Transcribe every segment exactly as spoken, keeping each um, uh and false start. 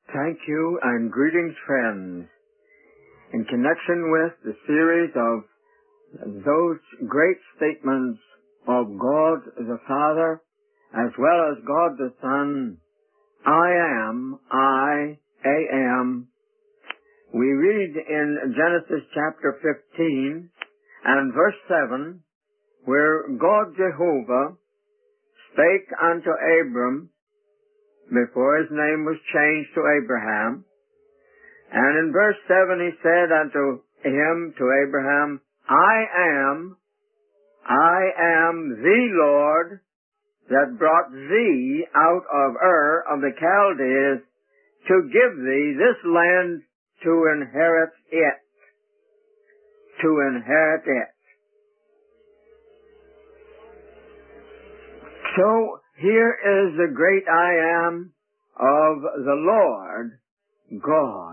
Thank you and greetings, friends. In connection with the series of those great statements of God the Father as well as God the Son, I am, I, A M, we read in Genesis chapter fifteen and verse seven, where God Jehovah spake unto Abram before his name was changed to Abraham. And in verse seven he said unto him, to Abraham, I am, I am the Lord that brought thee out of Ur of the Chaldees to give thee this land to inherit it. To inherit it. So here is the great I am of the Lord God.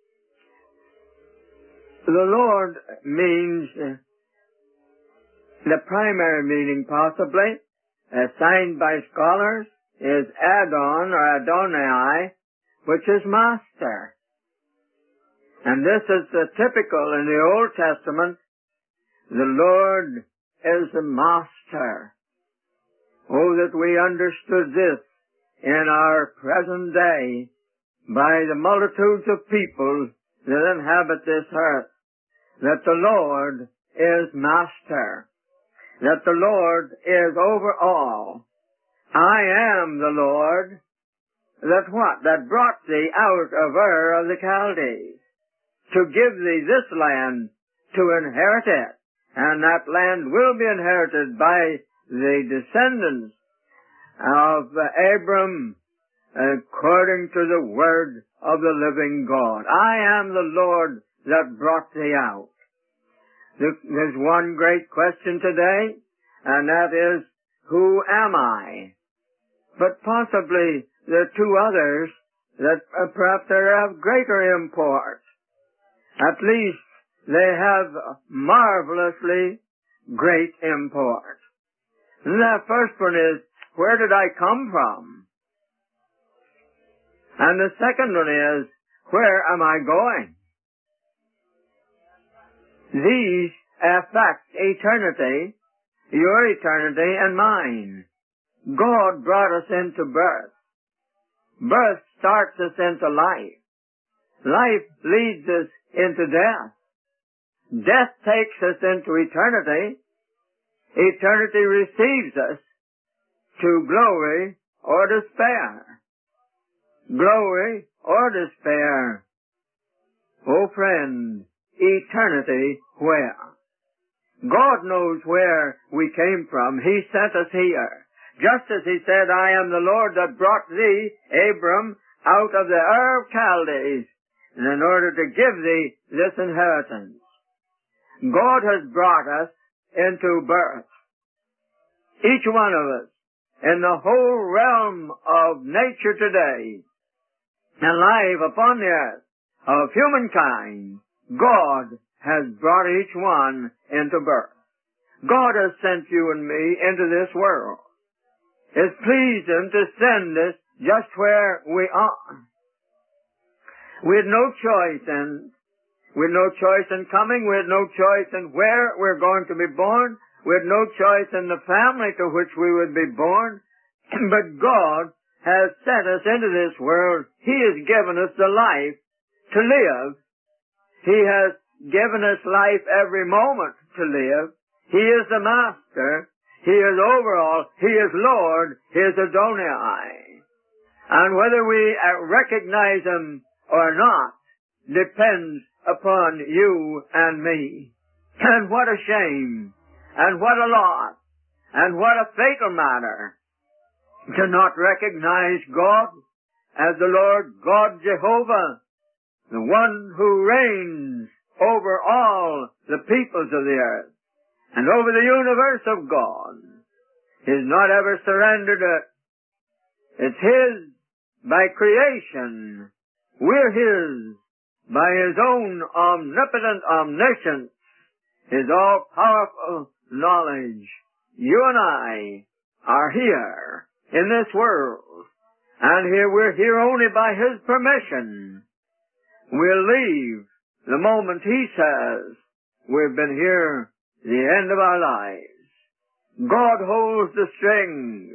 The Lord means, uh, the primary meaning possibly, assigned by scholars, is Adon or Adonai, which is master. And this is uh, typical in the Old Testament. The Lord is the master. Oh, that we understood this in our present day by the multitudes of people that inhabit this earth, that the Lord is master, that the Lord is over all. I am the Lord that what? That brought thee out of Ur of the Chaldees, to give thee this land to inherit it, and that land will be inherited by the descendants of Abram according to the word of the living God. I am the Lord that brought thee out. There's one great question today, and that is, who am I? But possibly there are two others that perhaps are of greater import. At least they have marvelously great import. And the first one is, where did I come from? And the second one is, where am I going? These affect eternity, your eternity and mine. God brought us into birth. Birth starts us into life. Life leads us into death. Death takes us into eternity. Eternity receives us to glory or despair. Glory or despair. Oh friend, eternity where? God knows where we came from. He sent us here. Just as He said, I am the Lord that brought thee, Abram, out of the Ur of Chaldees, in order to give thee this inheritance. God has brought us into birth. Each one of us, in the whole realm of nature today, and life upon the earth of humankind, God has brought each one into birth. God has sent you and me into this world. It's pleased Him to send us just where we are. We had no choice in, we had no choice in coming, we had no choice in where we're going to be born, we had no choice in the family to which we would be born, but God has sent us into this world. He has given us the life to live. He has given us life every moment to live. He is the Master. He is over all. He is Lord. He is Adonai. And whether we recognize Him or not depends upon you and me. And what a shame, and what a loss, and what a fatal matter to not recognize God as the Lord God Jehovah, the one who reigns over all the peoples of the earth and over the universe of God. He's not ever surrendered it. It's His by creation. We're His by His own omnipotent omniscience, His all-powerful knowledge. You and I are here in this world, And here we're here only by His permission. We'll leave the moment He says we've been here the end of our lives. God holds the strings.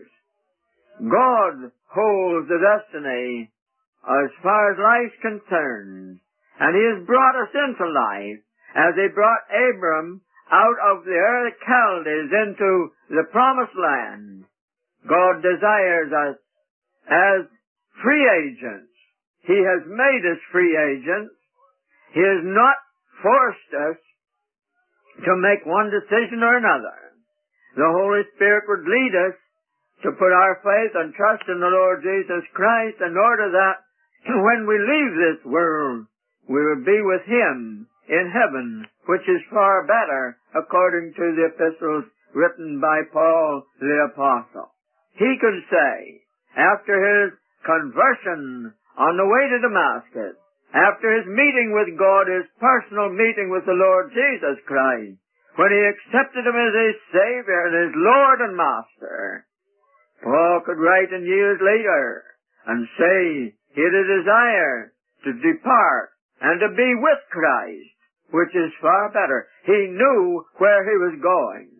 God holds the destiny as far as life's concerned. And He has brought us into life as He brought Abram out of the Ur of the Chaldees into the promised land. God desires us as free agents. He has made us free agents. He has not forced us to make one decision or another. The Holy Spirit would lead us to put our faith and trust in the Lord Jesus Christ in order that when we leave this world, we will be with Him in heaven, which is far better, according to the epistles written by Paul the Apostle. He could say, after his conversion on the way to Damascus, after his meeting with God, his personal meeting with the Lord Jesus Christ, when he accepted Him as his Savior and his Lord and Master, Paul could write in years later and say he had a desire to depart and to be with Christ, which is far better. He knew where he was going.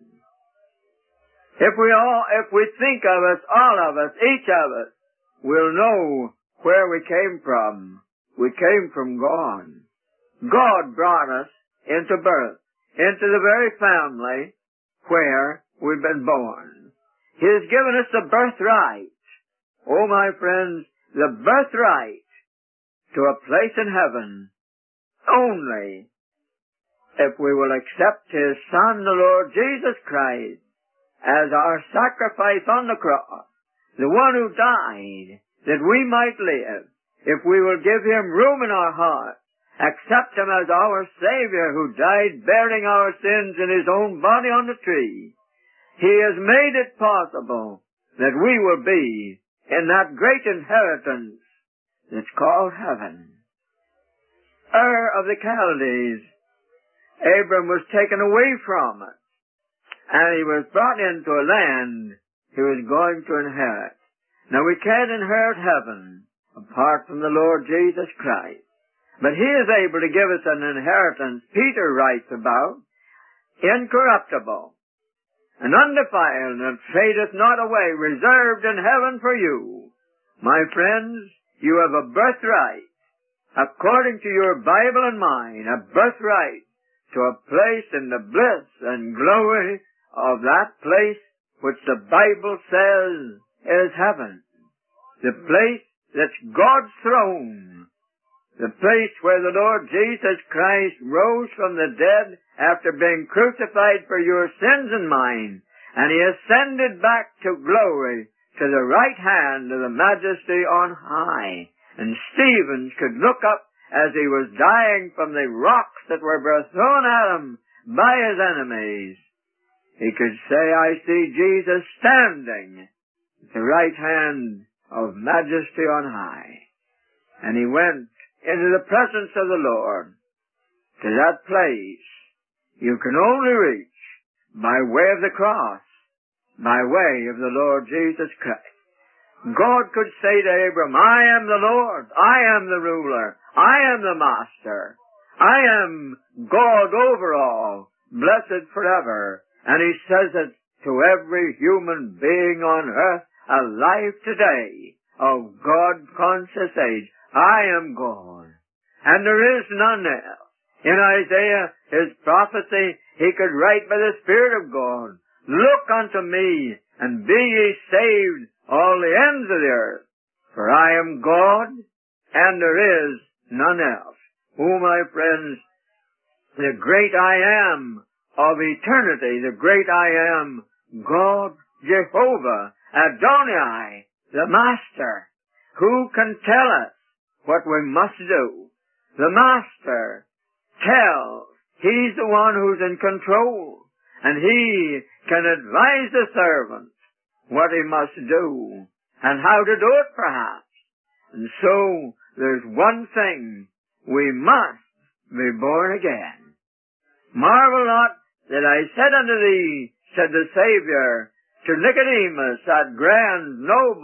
If we all, if we think of us, all of us, each of us, will know where we came from. We came from God. God brought us into birth, into the very family where we've been born. He has given us the birthright. Oh, my friends, the birthright to a place in heaven only if we will accept His Son, the Lord Jesus Christ, as our sacrifice on the cross, the one who died that we might live. If we will give Him room in our hearts, accept Him as our Savior who died bearing our sins in His own body on the tree, He has made it possible that we will be in that great inheritance that's called heaven. Ur of the Chaldees, Abram was taken away from it, and he was brought into a land he was going to inherit. Now we can't inherit heaven apart from the Lord Jesus Christ, but He is able to give us an inheritance Peter writes about, incorruptible, and undefiled, and fadeth not away, reserved in heaven for you. My friends, you have a birthright, according to your Bible and mine, a birthright to a place in the bliss and glory of that place which the Bible says is heaven. The place that's God's throne. The place where the Lord Jesus Christ rose from the dead after being crucified for your sins and mine, and He ascended back to glory to the right hand of the Majesty on high. And Stephen could look up as he was dying from the rocks that were thrown at him by his enemies. He could say, I see Jesus standing at the right hand of Majesty on high. And he went into the presence of the Lord, to that place you can only reach by way of the cross, by way of the Lord Jesus Christ. God could say to Abram, I am the Lord, I am the ruler, I am the master, I am God over all, blessed forever. And He says it to every human being on earth alive today, of God-conscious age. I am God, and there is none else. In Isaiah, his prophecy, he could write by the Spirit of God, look unto me, and be ye saved, all the ends of the earth. For I am God, and there is none else. Oh, my friends, the great I am of eternity, the great I am, God, Jehovah, Adonai, the Master, who can tell us what we must do. The Master tells. He's the one who's in control, and He can advise the servant what he must do, and how to do it, perhaps. And so, there's one thing: we must be born again. Marvel not that I said unto thee, said the Savior, to Nicodemus, that grand, noble,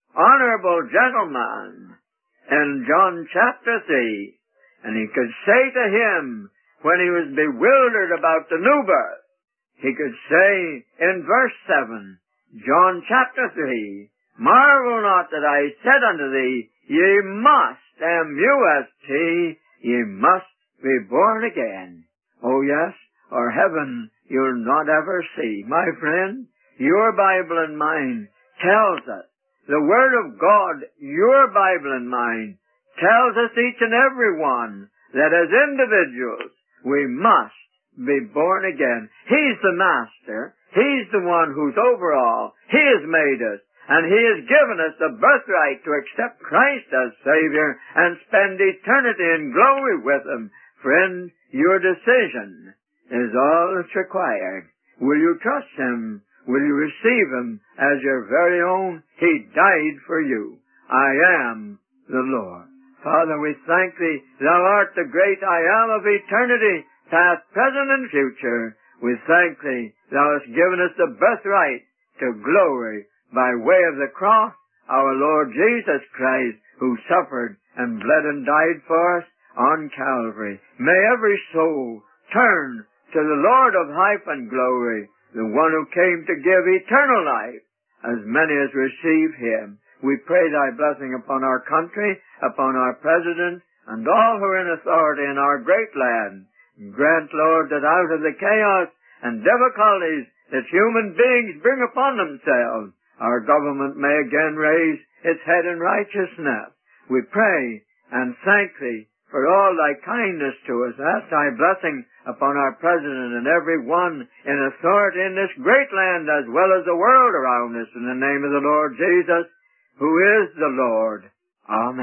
honorable gentleman in John chapter three. And he could say to him, when he was bewildered about the new birth, he could say in verse seven, John chapter three, marvel not that I said unto thee, ye must, M U S T, ye must be born again. Oh yes, or heaven you'll not ever see. My friend, your Bible and mine tells us, the Word of God, your Bible and mine, tells us each and every one that as individuals we must be born again. He's the Master. He's the one who's over all. He has made us. And He has given us the birthright to accept Christ as Savior and spend eternity in glory with Him. Friend, your decision is all that's required. Will you trust Him? Will you receive Him as your very own? He died for you. I am the Lord. Father, we thank Thee. Thou art the great I am of eternity, past, present, and future. We thank Thee. Thou hast given us the birthright to glory by way of the cross, our Lord Jesus Christ, who suffered and bled and died for us on Calvary. May every soul turn to the Lord of hype and glory, the one who came to give eternal life, as many as receive Him. We pray Thy blessing upon our country, upon our President, and all who are in authority in our great land. Grant, Lord, that out of the chaos and difficulties that human beings bring upon themselves, our government may again raise its head in righteousness. We pray and thank Thee for all Thy kindness to us. Ask Thy blessing upon our President and every one in authority in this great land as well as the world around us, in the name of the Lord Jesus, who is the Lord. Amen.